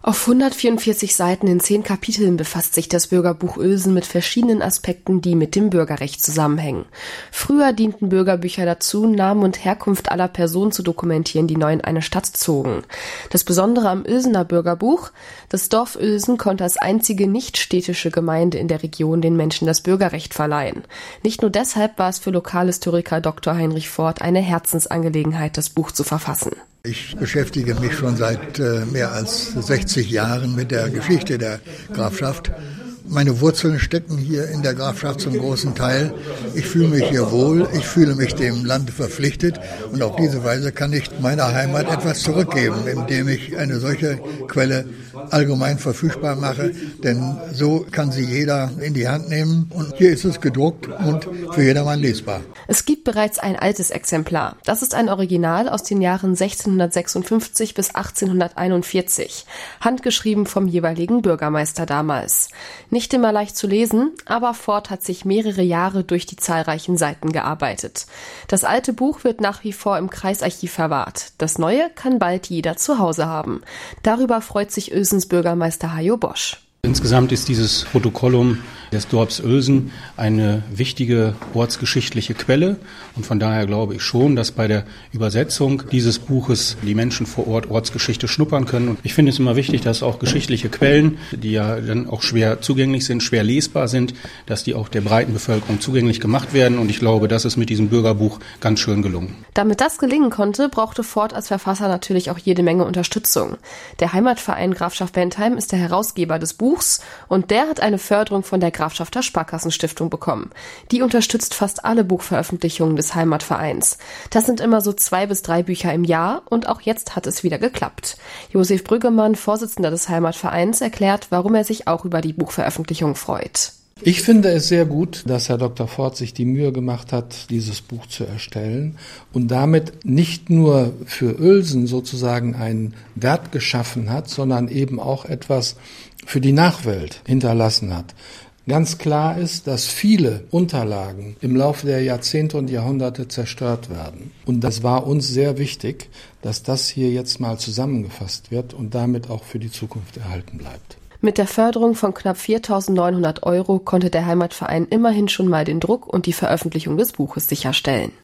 Auf 144 Seiten in 10 Kapiteln befasst sich das Bürgerbuch Uelsen mit verschiedenen Aspekten, die mit dem Bürgerrecht zusammenhängen. Früher dienten Bürgerbücher dazu, Namen und Herkunft aller Personen zu dokumentieren, die neu in eine Stadt zogen. Das Besondere am Uelsener Bürgerbuch: Das Dorf Uelsen konnte als einzige nicht-städtische Gemeinde in der Region den Menschen das Bürgerrecht verleihen. Nicht nur deshalb war es für Lokalhistoriker Dr. Heinrich Ford eine Herzensangelegenheit, das Buch zu verfassen. Ich beschäftige mich schon seit mehr als 60 Jahren mit der Geschichte der Grafschaft. Meine Wurzeln stecken hier in der Grafschaft zum großen Teil. Ich fühle mich hier wohl, ich fühle mich dem Land verpflichtet und auf diese Weise kann ich meiner Heimat etwas zurückgeben, indem ich eine solche Quelle allgemein verfügbar mache, denn so kann sie jeder in die Hand nehmen und hier ist es gedruckt und für jedermann lesbar. Es gibt bereits ein altes Exemplar. Das ist ein Original aus den Jahren 1656 bis 1841, handgeschrieben vom jeweiligen Bürgermeister damals. Nicht immer leicht zu lesen, aber Ford hat sich mehrere Jahre durch die zahlreichen Seiten gearbeitet. Das alte Buch wird nach wie vor im Kreisarchiv verwahrt. Das neue kann bald jeder zu Hause haben. Darüber freut sich Uelsens Bürgermeister Hajo Bosch. Insgesamt ist dieses Protokollum des Dorfs Uelsen eine wichtige ortsgeschichtliche Quelle und von daher glaube ich schon, dass bei der Übersetzung dieses Buches die Menschen vor Ort Ortsgeschichte schnuppern können. Und ich finde es immer wichtig, dass auch geschichtliche Quellen, die ja dann auch schwer zugänglich sind, schwer lesbar sind, dass die auch der breiten Bevölkerung zugänglich gemacht werden und ich glaube, das ist mit diesem Bürgerbuch ganz schön gelungen. Damit das gelingen konnte, brauchte Ford als Verfasser natürlich auch jede Menge Unterstützung. Der Heimatverein Grafschaft Bentheim ist der Herausgeber des Buchs und der hat eine Förderung von der Grafschafter Sparkassenstiftung bekommen. Die unterstützt fast alle Buchveröffentlichungen des Heimatvereins. Das sind immer so 2 bis 3 Bücher im Jahr und auch jetzt hat es wieder geklappt. Josef Brüggemann, Vorsitzender des Heimatvereins, erklärt, warum er sich auch über die Buchveröffentlichung freut. Ich finde es sehr gut, dass Herr Dr. Ford sich die Mühe gemacht hat, dieses Buch zu erstellen und damit nicht nur für Uelsen sozusagen einen Wert geschaffen hat, sondern eben auch etwas für die Nachwelt hinterlassen hat. Ganz klar ist, dass viele Unterlagen im Laufe der Jahrzehnte und Jahrhunderte zerstört werden. Und das war uns sehr wichtig, dass das hier jetzt mal zusammengefasst wird und damit auch für die Zukunft erhalten bleibt. Mit der Förderung von knapp 4.900 € konnte der Heimatverein immerhin schon mal den Druck und die Veröffentlichung des Buches sicherstellen.